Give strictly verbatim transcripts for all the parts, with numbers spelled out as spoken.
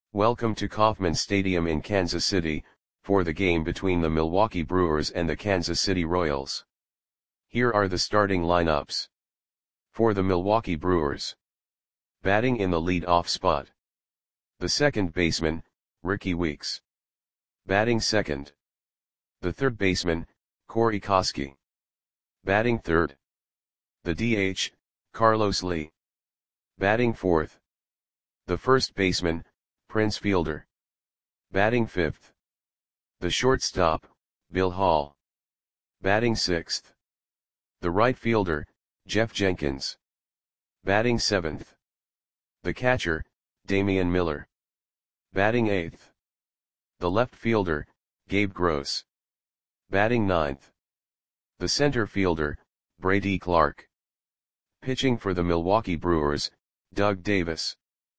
Welcome to Kauffman Stadium in Kansas City, for the game between the Milwaukee Brewers and the Kansas City Royals. Here are the starting lineups. For the Milwaukee Brewers. Batting in the lead-off spot. The second baseman, Rickie Weeks. Batting second. The third baseman, Corey Koskie. Batting third. The D H, Carlos Lee. Batting fourth. The first baseman, Prince Fielder. Batting fifth. The shortstop, Bill Hall. Batting sixth. The right fielder, Jeff Jenkins. Batting seventh. The catcher, Damian Miller. Batting eighth. The left fielder, Gabe Gross. Batting ninth. The center fielder, Brady Clark. Pitching for the Milwaukee Brewers, Doug Davis.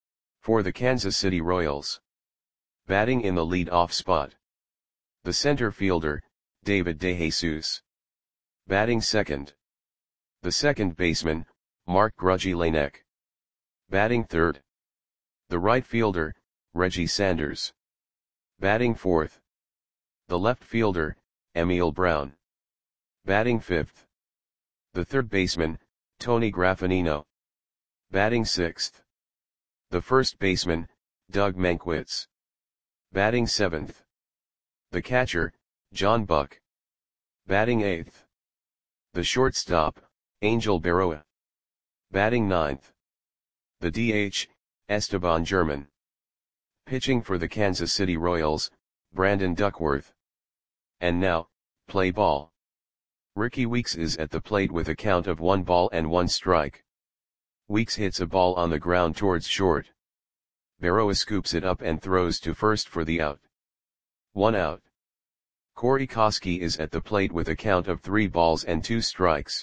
For the Kansas City Royals. Batting in the lead-off spot. The center fielder, David DeJesus. Batting second. The second baseman, Mark Grudzielanek. Batting third. The right fielder, Reggie Sanders. Batting fourth. The left fielder, Emil Brown. Batting fifth. The third baseman, Tony Graffagnino. Batting sixth. The first baseman, Doug Mankiewicz. Batting seventh. The catcher, John Buck. Batting eighth. The shortstop, Angel Berroa. Batting ninth. The D H, Esteban German. Pitching for the Kansas City Royals, Brandon Duckworth. And now, play ball. Rickie Weeks is at the plate with a count of one ball and one strike. Weeks hits a ball on the ground towards short. Berroa scoops it up and throws to first for the out. One out. Corey Koskie is at the plate with a count of three balls and two strikes.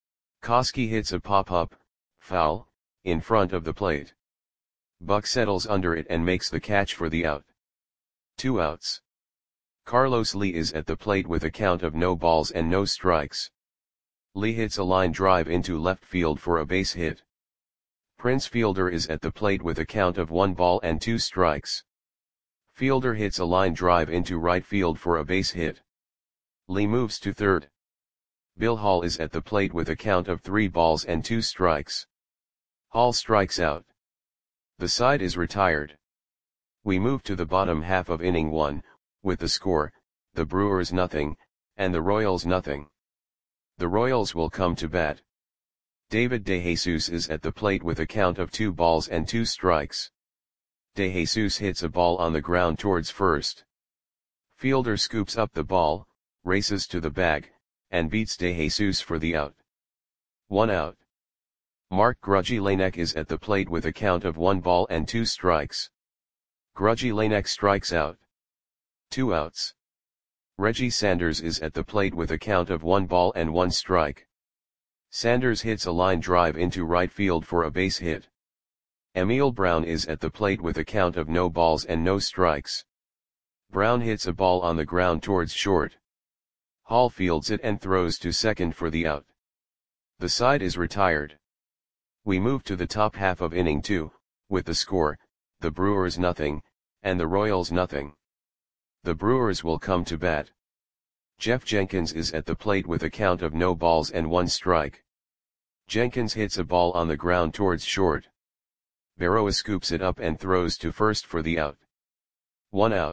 Koskie hits a pop-up, foul, in front of the plate. Buck settles under it and makes the catch for the out. Two outs. Carlos Lee is at the plate with a count of no balls and no strikes. Lee hits a line drive into left field for a base hit. Prince Fielder is at the plate with a count of one ball and two strikes. Fielder hits a line drive into right field for a base hit. Lee moves to third. Bill Hall is at the plate with a count of three balls and two strikes. Hall strikes out. The side is retired. We move to the bottom half of inning one, with the score, the Brewers nothing, and the Royals nothing. The Royals will come to bat. David DeJesus is at the plate with a count of two balls and two strikes. DeJesus hits a ball on the ground towards first. Fielder scoops up the ball, races to the bag, and beats DeJesus for the out. One out. Mark Grudzielanek is at the plate with a count of one ball and two strikes. Grudzielanek strikes out. Two outs. Reggie Sanders is at the plate with a count of one ball and one strike. Sanders hits a line drive into right field for a base hit. Emil Brown is at the plate with a count of no balls and no strikes. Brown hits a ball on the ground towards short. Hall fields it and throws to second for the out. The side is retired. We move to the top half of inning two, with the score, the Brewers nothing, and the Royals nothing. The Brewers will come to bat. Jeff Jenkins is at the plate with a count of no balls and one strike. Jenkins hits a ball on the ground towards short. Berroa scoops it up and throws to first for the out. One out.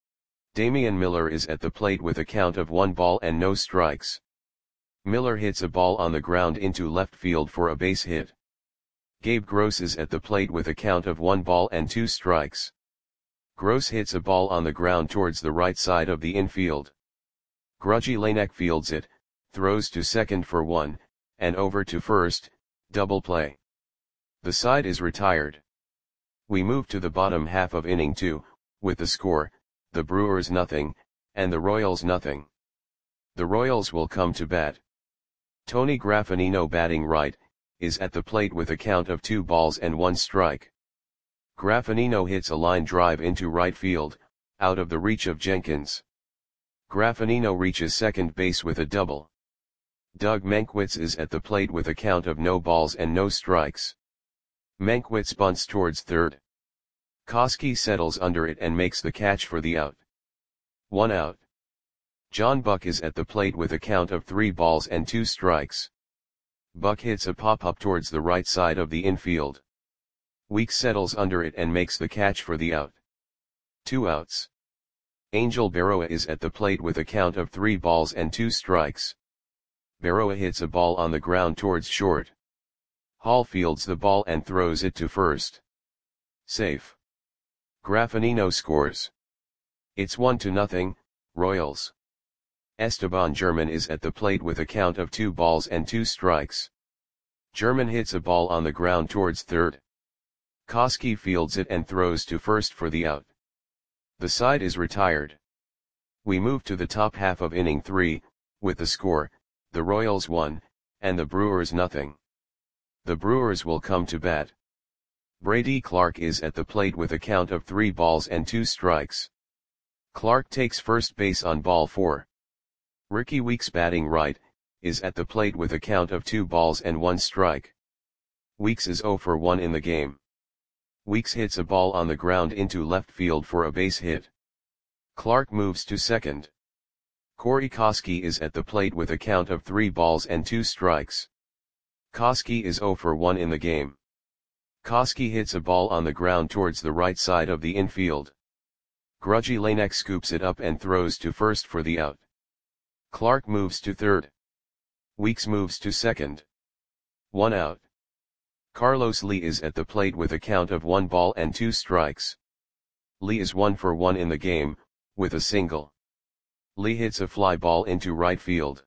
Damian Miller is at the plate with a count of one ball and no strikes. Miller hits a ball on the ground into left field for a base hit. Gabe Gross is at the plate with a count of one ball and two strikes. Gross hits a ball on the ground towards the right side of the infield. Grudzielanek fields it, throws to second for one, and over to first, double play. The side is retired. We move to the bottom half of inning two, with the score, the Brewers nothing, and the Royals nothing. The Royals will come to bat. Tony Graffagnino batting right, is at the plate with a count of two balls and one strike. Graffagnino hits a line drive into right field, out of the reach of Jenkins. Graffagnino reaches second base with a double. Doug Mankiewicz is at the plate with a count of no balls and no strikes. Mankiewicz bunts towards third. Koski settles under it and makes the catch for the out. One out. John Buck is at the plate with a count of three balls and two strikes. Buck hits a pop-up towards the right side of the infield. Weeks settles under it and makes the catch for the out. Two outs. Angel Berroa is at the plate with a count of three balls and two strikes. Berroa hits a ball on the ground towards short. Hall fields the ball and throws it to first. Safe. Graffinino scores. It's one to nothing, Royals. Esteban German is at the plate with a count of two balls and two strikes. German hits a ball on the ground towards third. Koski fields it and throws to first for the out. The side is retired. We move to the top half of inning three, with the score, the Royals one, and the Brewers nothing. The Brewers will come to bat. Brady Clark is at the plate with a count of three balls and two strikes. Clark takes first base on ball four. Ricky Weeks, batting right, is at the plate with a count of two balls and one strike. Weeks is oh for one in the game. Weeks hits a ball on the ground into left field for a base hit. Clark moves to second. Corey Koski is at the plate with a count of three balls and two strikes. Koski is oh for one in the game. Koski hits a ball on the ground towards the right side of the infield. Grudgy Lanek scoops it up and throws to first for the out. Clark moves to third. Weeks moves to second. One out. Carlos Lee is at the plate with a count of one ball and two strikes. Lee is one for one in the game, with a single. Lee hits a fly ball into right field.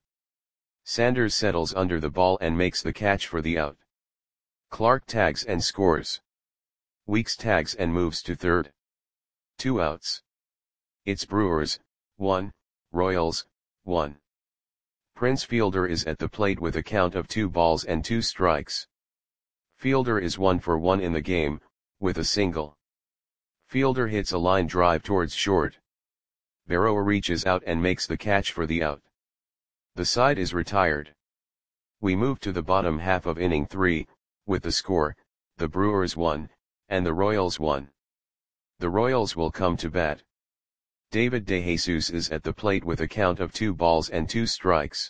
Sanders settles under the ball and makes the catch for the out. Clark tags and scores. Weeks tags and moves to third. Two outs. It's Brewers, one, Royals, one. Prince Fielder is at the plate with a count of two balls and two strikes. Fielder is one for one in the game, with a single. Fielder hits a line drive towards short. Berroa reaches out and makes the catch for the out. The side is retired. We move to the bottom half of inning three, with the score, the Brewers one, and the Royals one. The Royals will come to bat. David DeJesus is at the plate with a count of two balls and two strikes.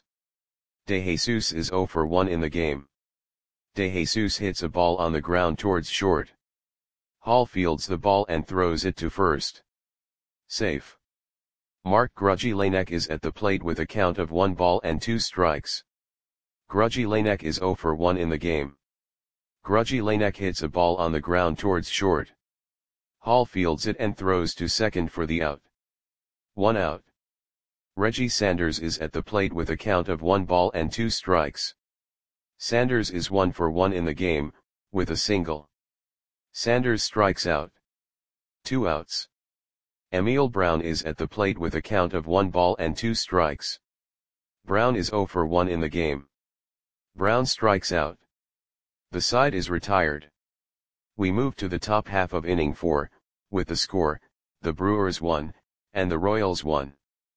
DeJesus is oh for one in the game. DeJesus hits a ball on the ground towards short. Hall fields the ball and throws it to first. Safe. Mark Grudgy Lanek is at the plate with a count of one ball and two strikes. Grudgy Lanek is oh for one in the game. Grudgy Lanek hits a ball on the ground towards short. Hall fields it and throws to second for the out. One out. Reggie Sanders is at the plate with a count of one ball and two strikes. Sanders is one for one in the game, with a single. Sanders strikes out. Two outs. Emil Brown is at the plate with a count of one ball and two strikes. Brown is oh for one in the game. Brown strikes out. The side is retired. We move to the top half of inning four, with the score, the Brewers one, and the Royals one.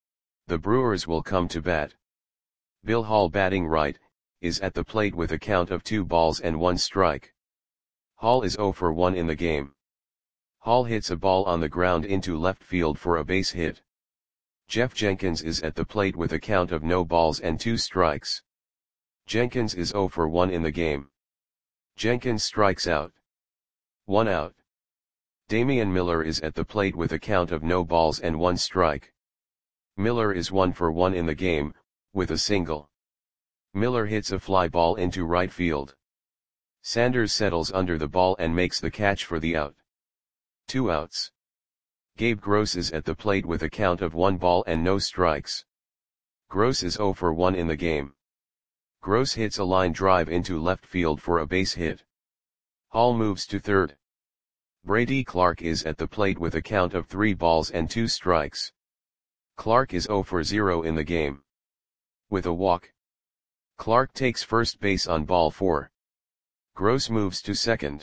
The Brewers will come to bat. Bill Hall, batting right, is at the plate with a count of two balls and one strike. Hall is oh for one in the game. Hall hits a ball on the ground into left field for a base hit. Jeff Jenkins is at the plate with a count of no balls and two strikes. Jenkins is oh for one in the game. Jenkins strikes out. One out. Damian Miller is at the plate with a count of no balls and one strike. Miller is one for one in the game, with a single. Miller hits a fly ball into right field. Sanders settles under the ball and makes the catch for the out. Two outs. Gabe Gross is at the plate with a count of one ball and no strikes. Gross is oh for one in the game. Gross hits a line drive into left field for a base hit. Hall moves to third. Brady Clark is at the plate with a count of three balls and two strikes. Clark is oh for zero in the game. With a walk. Clark takes first base on ball four. Gross moves to second.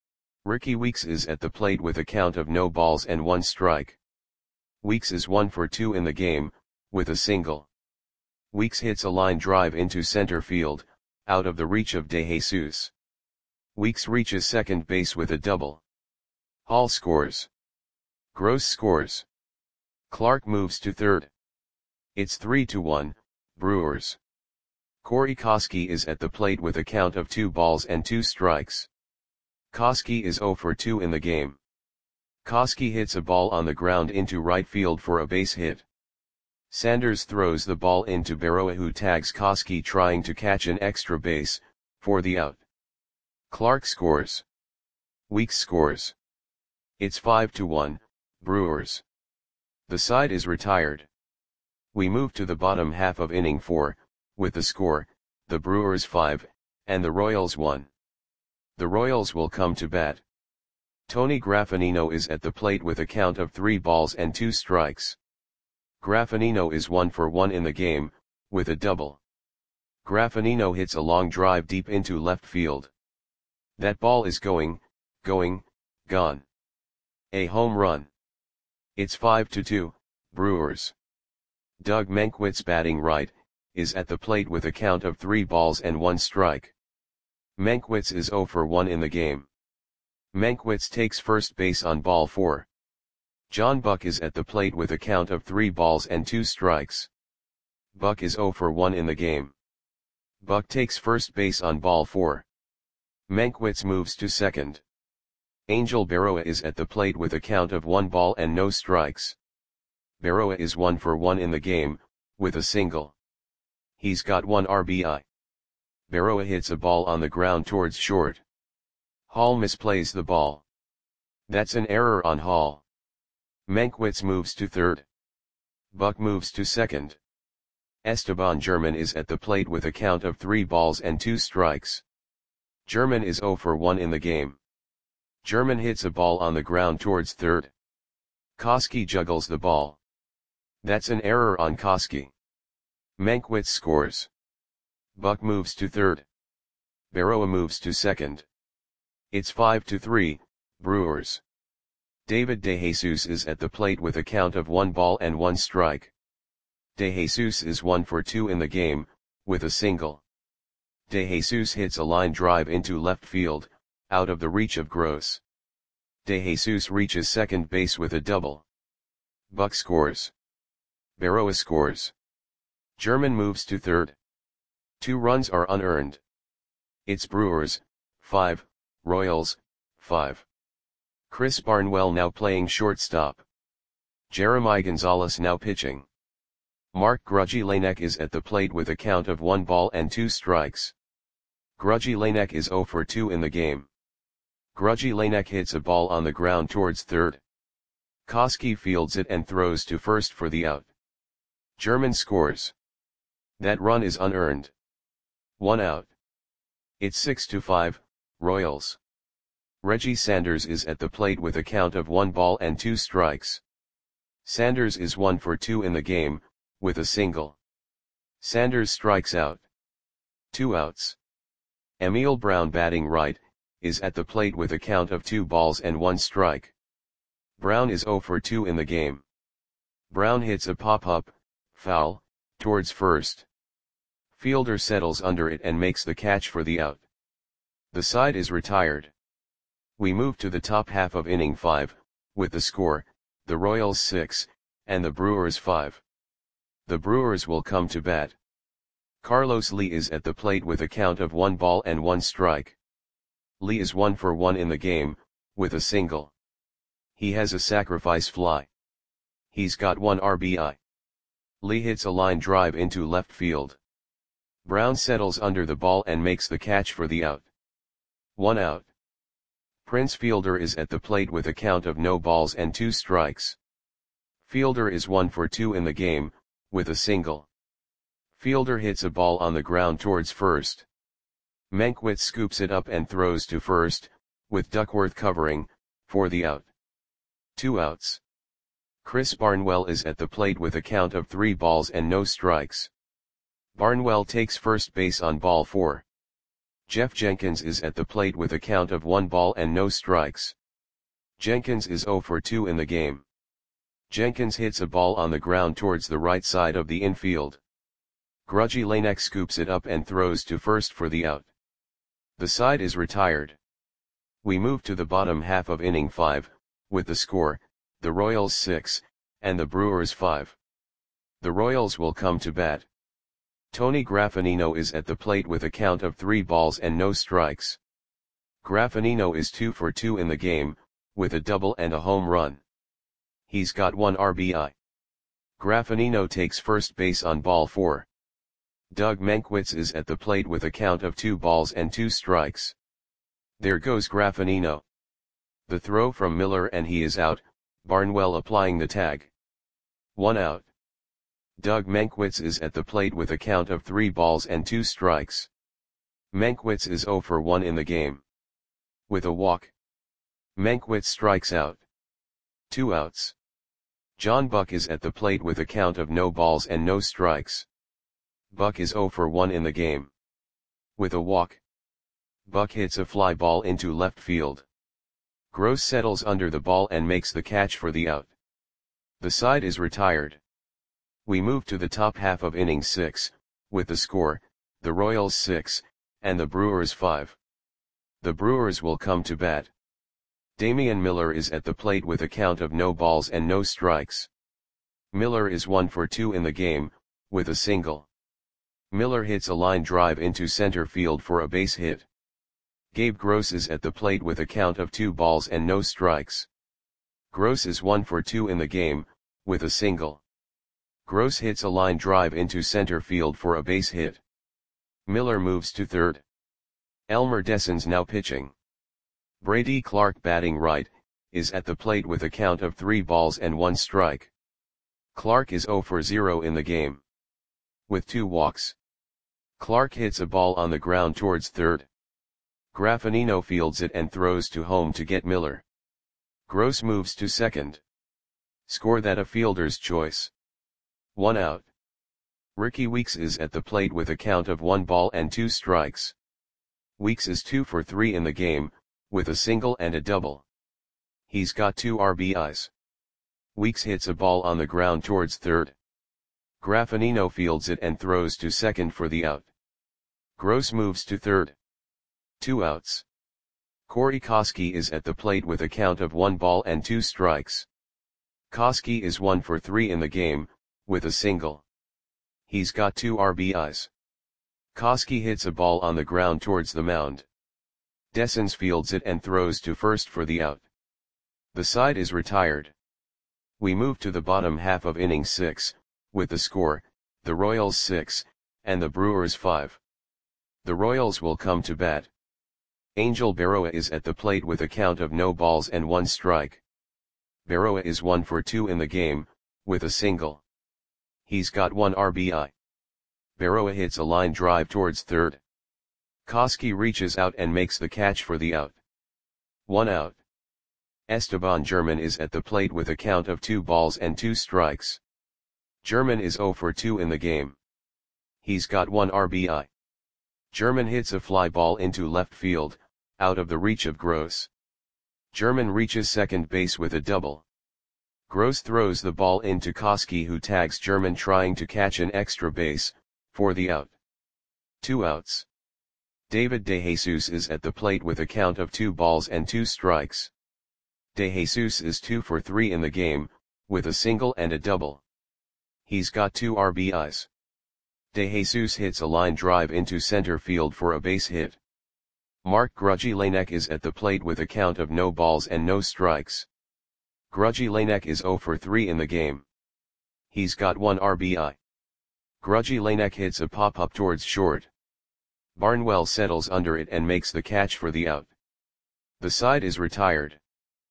Ricky Weeks is at the plate with a count of no balls and one strike. Weeks is one for two in the game, with a single. Weeks hits a line drive into center field, out of the reach of DeJesus. Weeks reaches second base with a double. Hall scores. Gross scores. Clark moves to third. It's three to one, Brewers. Corey Koskie is at the plate with a count of two balls and two strikes. Koskie is zero for two in the game. Koskie hits a ball on the ground into right field for a base hit. Sanders throws the ball into Berroa, who tags Koskie trying to catch an extra base, for the out. Clark scores. Weeks scores. It's five to one, Brewers. The side is retired. We move to the bottom half of inning four, with the score, the Brewers five, and the Royals one. The Royals will come to bat. Tony Graffinino is at the plate with a count of three balls and two strikes. Graffinino is one for one in the game, with a double. Graffinino hits a long drive deep into left field. That ball is going, going, gone. A home run. It's five to two, Brewers. Doug Mankiewicz, batting right, is at the plate with a count of three balls and one strike. Mankiewicz is zero for one in the game. Mankiewicz takes first base on ball four. John Buck is at the plate with a count of three balls and two strikes. Buck is zero for one in the game. Buck takes first base on ball four. Mankiewicz moves to second. Angel Berroa is at the plate with a count of one ball and no strikes. Berroa is one for one in the game, with a single. He's got one R B I. Berroa hits a ball on the ground towards short. Hall misplays the ball. That's an error on Hall. Mankiewicz moves to third. Buck moves to second. Esteban German is at the plate with a count of three balls and two strikes. German is zero for one in the game. German hits a ball on the ground towards third. Koskie juggles the ball. That's an error on Koskie. Mankiewicz scores. Buck moves to third. Berroa moves to second. It's five to three, Brewers. David DeJesus is at the plate with a count of one ball and one strike. DeJesus is one for two in the game, with a single. DeJesus hits a line drive into left field, out of the reach of Gross. DeJesus reaches second base with a double. Buck scores. Berroa scores. German moves to third. Two runs are unearned. It's Brewers, five, Royals, five. Chris Barnwell now playing shortstop. Jeremiah Gonzalez now pitching. Mark Grudzielanek is at the plate with a count of one ball and two strikes. Grudzielanek is zero for two in the game. Grudzielanek hits a ball on the ground towards third. Koskie fields it and throws to first for the out. German scores. That run is unearned. One out. It's six to five, Royals. Reggie Sanders is at the plate with a count of one ball and two strikes. Sanders is one for two in the game, with a single. Sanders strikes out. Two outs. Emil Brown, batting right, is at the plate with a count of two balls and one strike. Brown is zero for two in the game. Brown hits a pop-up, foul, towards first. Fielder settles under it and makes the catch for the out. The side is retired. We move to the top half of inning five, with the score, the Royals six, and the Brewers five. The Brewers will come to bat. Carlos Lee is at the plate with a count of one ball and one strike. Lee is one for one in the game, with a single. He has a sacrifice fly. He's got one R B I. Lee hits a line drive into left field. Brown settles under the ball and makes the catch for the out. One out. Prince Fielder is at the plate with a count of no balls and two strikes. Fielder is one for two in the game, with a single. Fielder hits a ball on the ground towards first. Mankiewicz scoops it up and throws to first, with Duckworth covering, for the out. Two outs. Chris Barnwell is at the plate with a count of three balls and no strikes. Barnwell takes first base on ball four. Jeff Jenkins is at the plate with a count of one ball and no strikes. Jenkins is zero for two in the game. Jenkins hits a ball on the ground towards the right side of the infield. Grudzielanek scoops it up and throws to first for the out. The side is retired. We move to the bottom half of inning five, with the score, the Royals six, and the Brewers five. The Royals will come to bat. Tony Graffagnino is at the plate with a count of three balls and no strikes. Graffagnino is two for two in the game, with a double and a home run. He's got one R B I. Graffagnino takes first base on ball four. Doug Mankiewicz is at the plate with a count of two balls and two strikes. There goes Graffagnino. The throw from Miller and he is out, Barnwell applying the tag. One out. Doug Mankiewicz is at the plate with a count of three balls and two strikes. Mankiewicz is zero for one in the game. With a walk. Mankiewicz strikes out. Two outs. John Buck is at the plate with a count of no balls and no strikes. Buck is zero for one in the game. With a walk. Buck hits a fly ball into left field. Gross settles under the ball and makes the catch for the out. The side is retired. We move to the top half of inning six, with the score, the Royals six, and the Brewers five. The Brewers will come to bat. Damian Miller is at the plate with a count of no balls and no strikes. Miller is one for two in the game, with a single. Miller hits a line drive into center field for a base hit. Gabe Gross is at the plate with a count of two balls and no strikes. Gross is one for two in the game, with a single. Gross hits a line drive into center field for a base hit. Miller moves to third. Elmer Dessens now pitching. Brady Clark batting right, is at the plate with a count of three balls and one strike. Clark is zero for zero in the game. With two walks. Clark hits a ball on the ground towards third. Graffagnino fields it and throws to home to get Miller. Gross moves to second. Score that a fielder's choice. One out. Ricky Weeks is at the plate with a count of one ball and two strikes. Weeks is two for three in the game, with a single and a double. He's got two R B Is. Weeks hits a ball on the ground towards third. Graffagnino fields it and throws to second for the out. Gross moves to third. Two outs. Corey Koskie is at the plate with a count of one ball and two strikes. Koskie is one for three in the game, with a single. He's got two R B Is. Koskie hits a ball on the ground towards the mound. Dessens fields it and throws to first for the out. The side is retired. We move to the bottom half of inning six, with the score, the Royals six, and the Brewers five. The Royals will come to bat. Angel Berroa is at the plate with a count of no balls and one strike. Berroa is one for two in the game, with a single. He's got one R B I. Berroa hits a line drive towards third. Koskie reaches out and makes the catch for the out. One out. Esteban German is at the plate with a count of two balls and two strikes. German is zero for two in the game. He's got one R B I. German hits a fly ball into left field, out of the reach of Gross. German reaches second base with a double. Gross throws the ball into Koskie, who tags German trying to catch an extra base, for the out. Two outs. David DeJesus is at the plate with a count of two balls and two strikes. DeJesus is two for three in the game, with a single and a double. He's got two R B Is. DeJesus hits a line drive into center field for a base hit. Mark Grudzielanek is at the plate with a count of no balls and no strikes. Grudzielanek is zero for three in the game. He's got one R B I. Grudzielanek hits a pop-up towards short. Barnwell settles under it and makes the catch for the out. The side is retired.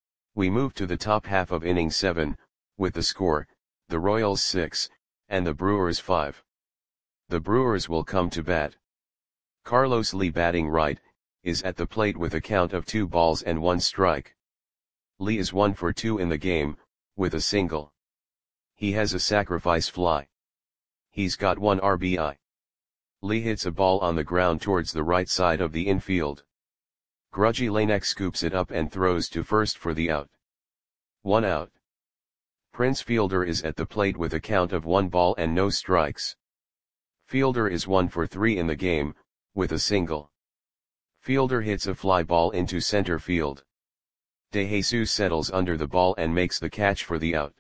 We move to the top half of inning seven, with the score, the Royals six, and the Brewers five. The Brewers will come to bat. Carlos Lee batting right, is at the plate with a count of two balls and one strike. Lee is one for two in the game, with a single. He has a sacrifice fly. He's got one R B I. Lee hits a ball on the ground towards the right side of the infield. Grudzielanek scoops it up and throws to first for the out. One out. Prince Fielder is at the plate with a count of one ball and no strikes. Fielder is one for three in the game, with a single. Fielder hits a fly ball into center field. De Jesus settles under the ball and makes the catch for the out.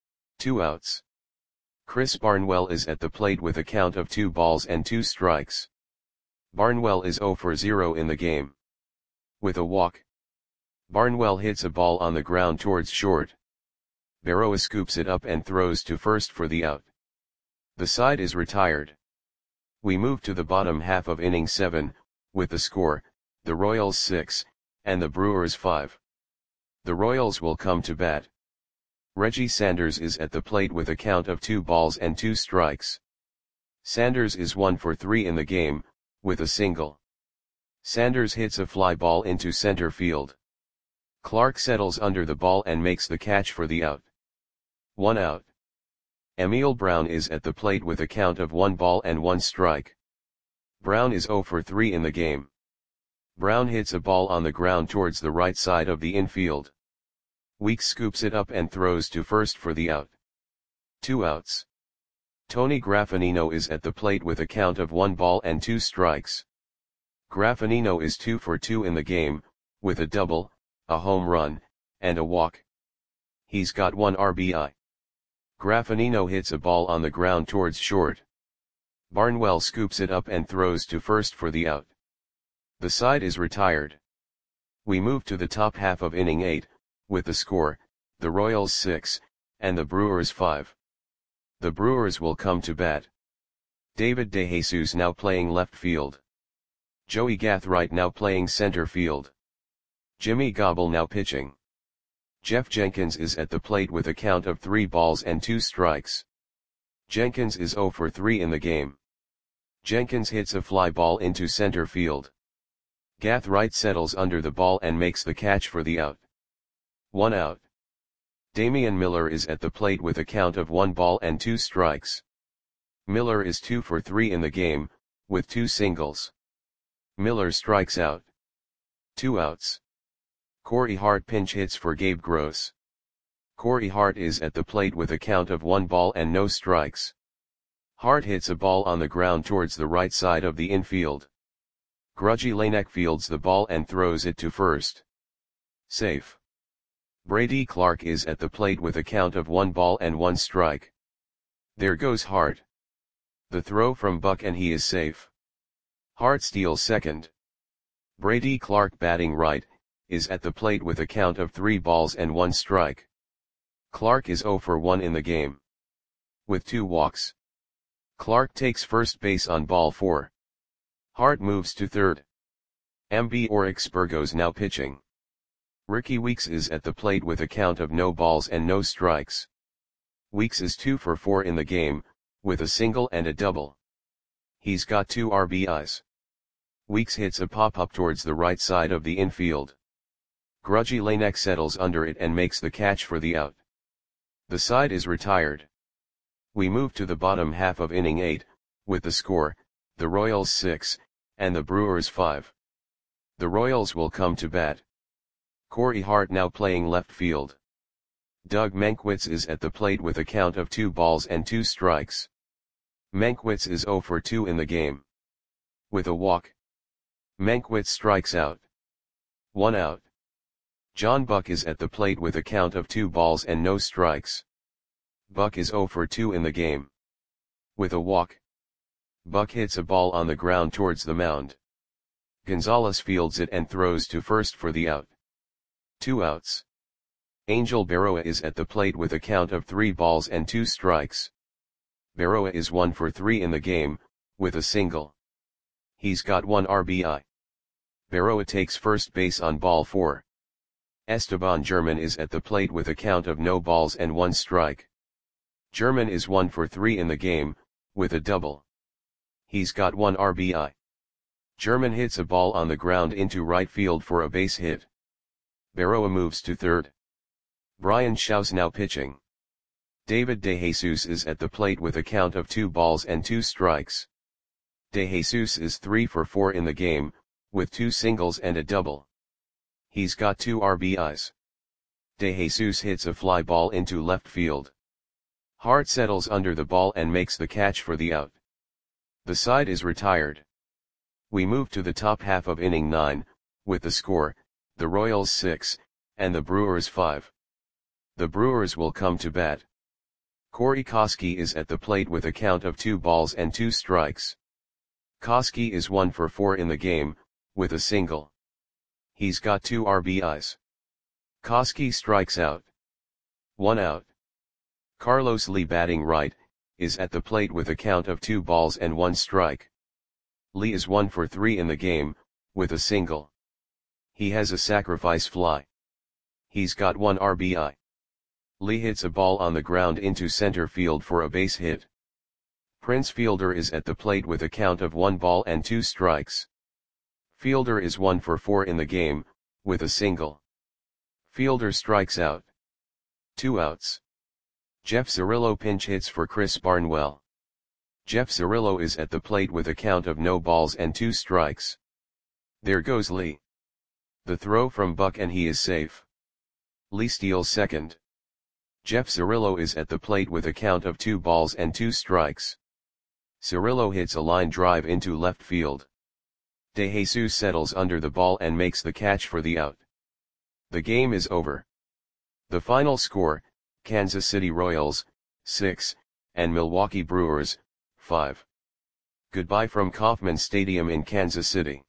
Two outs. Chris Barnwell is at the plate with a count of two balls and two strikes. Barnwell is zero for zero in the game. With a walk, Barnwell hits a ball on the ground towards short. Berroa scoops it up and throws to first for the out. The side is retired. We move to the bottom half of inning seven, with the score, the Royals six, and the Brewers five. The Royals will come to bat. Reggie Sanders is at the plate with a count of two balls and two strikes. Sanders is one for three in the game, with a single. Sanders hits a fly ball into center field. Clark settles under the ball and makes the catch for the out. One out. Emil Brown is at the plate with a count of one ball and one strike. Brown is zero for three in the game. Brown hits a ball on the ground towards the right side of the infield. Weeks scoops it up and throws to first for the out. Two outs. Tony Graffinino is at the plate with a count of one ball and two strikes. Graffinino is two for two in the game, with a double, a home run, and a walk. He's got one R B I. Graffinino hits a ball on the ground towards short. Barnwell scoops it up and throws to first for the out. The side is retired. We move to the top half of inning eight, with the score, the Royals six, and the Brewers five. The Brewers will come to bat. David De Jesus now playing left field. Joey Gathright now playing center field. Jimmy Gobble now pitching. Jeff Jenkins is at the plate with a count of three balls and two strikes. Jenkins is zero for three in the game. Jenkins hits a fly ball into center field. Gathright settles under the ball and makes the catch for the out. One out. Damian Miller is at the plate with a count of one ball and two strikes. Miller is two for three in the game, with two singles. Miller strikes out. Two outs. Corey Hart pinch hits for Gabe Gross. Corey Hart is at the plate with a count of one ball and no strikes. Hart hits a ball on the ground towards the right side of the infield. Grudgy Lanek fields the ball and throws it to first. Safe. Brady Clark is at the plate with a count of one ball and one strike. There goes Hart. The throw from Buck and he is safe. Hart steals second. Brady Clark batting right, is at the plate with a count of three balls and one strike. Clark is zero for one in the game. With two walks. Clark takes first base on ball four. Hart moves to third. Ambior Exburgos now pitching. Ricky Weeks is at the plate with a count of no balls and no strikes. Weeks is two for four in the game, with a single and a double. He's got two R B Is. Weeks hits a pop-up towards the right side of the infield. Grudgy Lanek settles under it and makes the catch for the out. The side is retired. We move to the bottom half of inning eight, with the score, the Royals six, and the Brewers five. The Royals will come to bat. Corey Hart now playing left field. Doug Mankiewicz is at the plate with a count of two balls and two strikes. Mankiewicz is zero for two in the game. With a walk, Mankiewicz strikes out. One out. John Buck is at the plate with a count of two balls and no strikes. Buck is zero for two in the game. With a walk, Buck hits a ball on the ground towards the mound. Gonzalez fields it and throws to first for the out. Two outs. Angel Berroa is at the plate with a count of three balls and two strikes. Berroa is one for three in the game, with a single. He's got one R B I. Berroa takes first base on ball four. Esteban German is at the plate with a count of no balls and one strike. German is one for three in the game, with a double. He's got one R B I. German hits a ball on the ground into right field for a base hit. Berroa moves to third. Brian Shaw's now pitching. David De Jesus is at the plate with a count of two balls and two strikes. De Jesus is three for four in the game, with two singles and a double. He's got two R B Is. De Jesus hits a fly ball into left field. Hart settles under the ball and makes the catch for the out. The side is retired. We move to the top half of inning nine, with the score, the Royals six, and the Brewers five. The Brewers will come to bat. Corey Koskie is at the plate with a count of two balls and two strikes. Koskie is one for four in the game, with a single. He's got two R B Is. Koskie strikes out. One out. Carlos Lee, batting right, is at the plate with a count of two balls and one strike. Lee is one for three in the game, with a single. He has a sacrifice fly. He's got one R B I. Lee hits a ball on the ground into center field for a base hit. Prince Fielder is at the plate with a count of one ball and two strikes. Fielder is one for four in the game, with a single. Fielder strikes out. Two outs. Jeff Cirillo pinch hits for Chris Barnwell. Jeff Cirillo is at the plate with a count of no balls and two strikes. There goes Lee. The throw from Buck and he is safe. Lee steals second. Jeff Cirillo is at the plate with a count of two balls and two strikes. Cirillo hits a line drive into left field. De Jesus settles under the ball and makes the catch for the out. The game is over. The final score, Kansas City Royals, six, and Milwaukee Brewers, five. Goodbye from Kauffman Stadium in Kansas City.